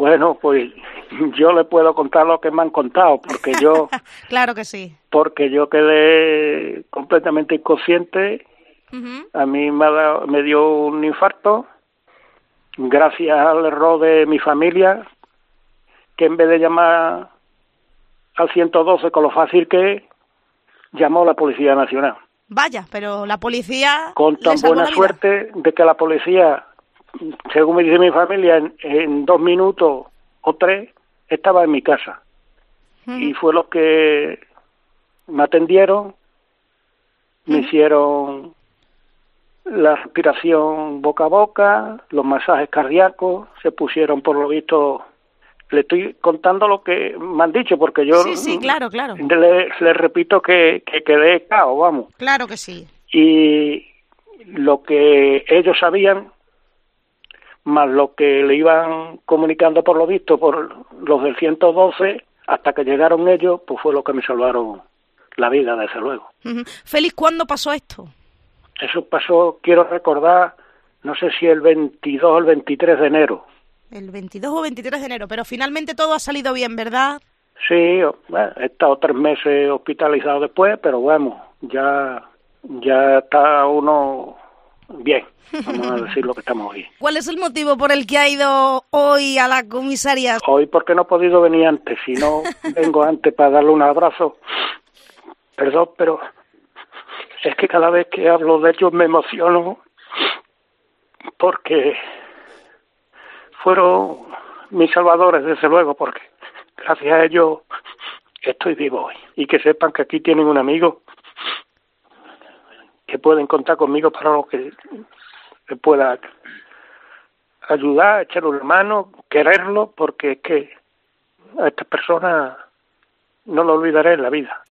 Bueno, pues yo le puedo contar lo que me han contado, Claro que sí. porque yo quedé completamente inconsciente. Ujú. A mí me dio un infarto gracias al error de mi familia, que en vez de llamar al 112 con lo fácil que es, llamó a la Policía Nacional. Vaya, pero la policía Con le tan salvó buena la vida. suerte de que la policía, según me dice mi familia, en 2 minutos o 3 estaba en mi casa. Y Ujú, fue los que me atendieron, me ujú. hicieron la respiración boca a boca, los masajes cardíacos, se pusieron por lo visto, le estoy contando lo que me han dicho, porque yo Sí, sí, claro, claro. le repito que quedé cao, vamos. Claro que sí. Y lo que ellos sabían, más lo que le iban comunicando por lo visto por los del 112, hasta que llegaron ellos, pues fue lo que me salvaron la vida, desde luego. Ujú. Félix, ¿cuándo pasó esto? Eso pasó, quiero recordar, no sé si el 22 o el 23 de enero. El 22 o 23 de enero, pero finalmente todo ha salido bien, ¿verdad? Sí, bueno, he estado 3 meses hospitalizado después, pero bueno, ya está uno bien, vamos a decir lo que estamos hoy. ¿Cuál es el motivo por el que ha ido hoy a la comisaría? Hoy porque no he podido venir antes, si no vengo antes para darle un abrazo. Perdón, pero es que cada vez que hablo de ellos me emociono porque fueron mis salvadores, desde luego, porque gracias a ellos estoy vivo hoy. Y que sepan que aquí tienen un amigo que pueden contar conmigo para lo que les pueda ayudar, echarle una mano, quererlo, porque es que a estas personas no lo olvidaré en la vida.